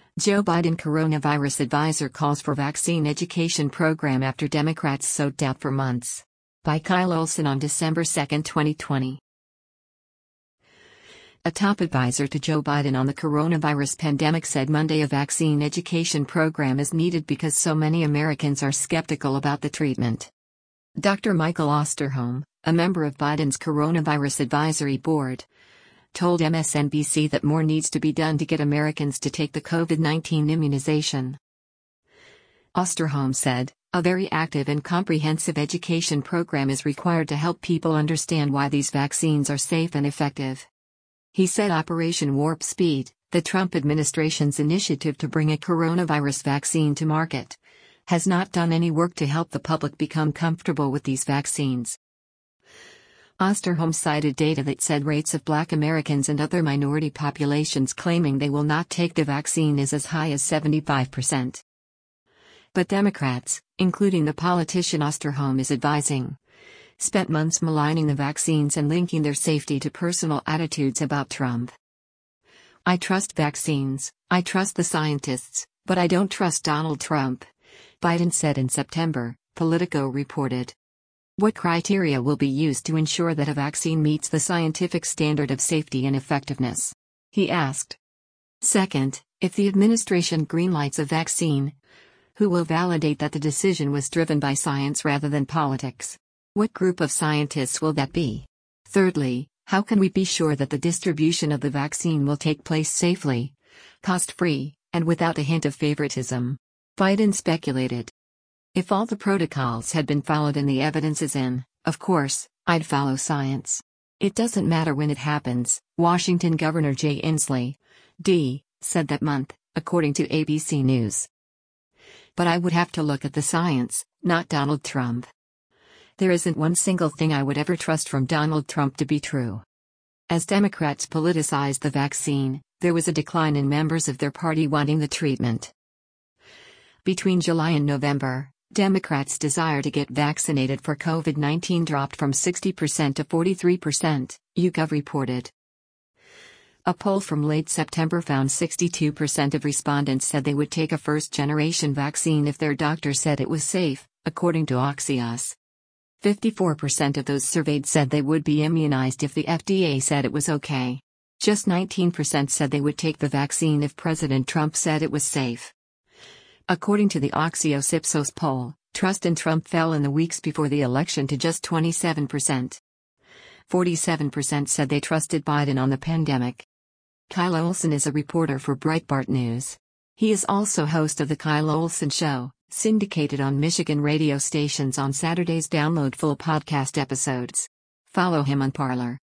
Joe Biden coronavirus advisor calls for vaccine education program after Democrats sowed doubt for months. By Kyle Olson on December 2, 2020. A top advisor to Joe Biden on the coronavirus pandemic said Monday a vaccine education program is needed because so many Americans are skeptical about the treatment. Dr. Michael Osterholm, a member of Biden's coronavirus advisory board, told MSNBC that more needs to be done to get Americans to take the COVID-19 immunization. Osterholm said, "A very active and comprehensive education program is required to help people understand why these vaccines are safe and effective." He said Operation Warp Speed, the Trump administration's initiative to bring a coronavirus vaccine to market, has not done any work to help the public become comfortable with these vaccines. Osterholm cited data that said rates of Black Americans and other minority populations claiming they will not take the vaccine is as high as 75%. But Democrats, including the politician Osterholm is advising, spent months maligning the vaccines and linking their safety to personal attitudes about Trump. "I trust vaccines, I trust the scientists, but I don't trust Donald Trump," Biden said in September, Politico reported. What criteria will be used to ensure that a vaccine meets the scientific standard of safety and effectiveness? He asked. Second, if the administration greenlights a vaccine, who will validate that the decision was driven by science rather than politics? What group of scientists will that be? Thirdly, how can we be sure that the distribution of the vaccine will take place safely, cost-free, and without a hint of favoritism? Biden speculated. If all the protocols had been followed and the evidence is in, of course, I'd follow science. It doesn't matter when it happens, Washington Governor Jay Inslee, D., said that month, according to ABC News. But I would have to look at the science, not Donald Trump. There isn't one single thing I would ever trust from Donald Trump to be true. As Democrats politicized the vaccine, there was a decline in members of their party wanting the treatment. Between July and November, Democrats' desire to get vaccinated for COVID-19 dropped from 60% to 43%, YouGov reported. A poll from late September found 62% of respondents said they would take a first-generation vaccine if their doctor said it was safe, according to Axios. 54% of those surveyed said they would be immunized if the FDA said it was okay. Just 19% said they would take the vaccine if President Trump said it was safe. According to the Axios Ipsos poll, trust in Trump fell in the weeks before the election to just 27%. 47% said they trusted Biden on the pandemic. Kyle Olson is a reporter for Breitbart News. He is also host of The Kyle Olson Show, syndicated on Michigan radio stations on Saturdays. Download full podcast episodes. Follow him on Parler.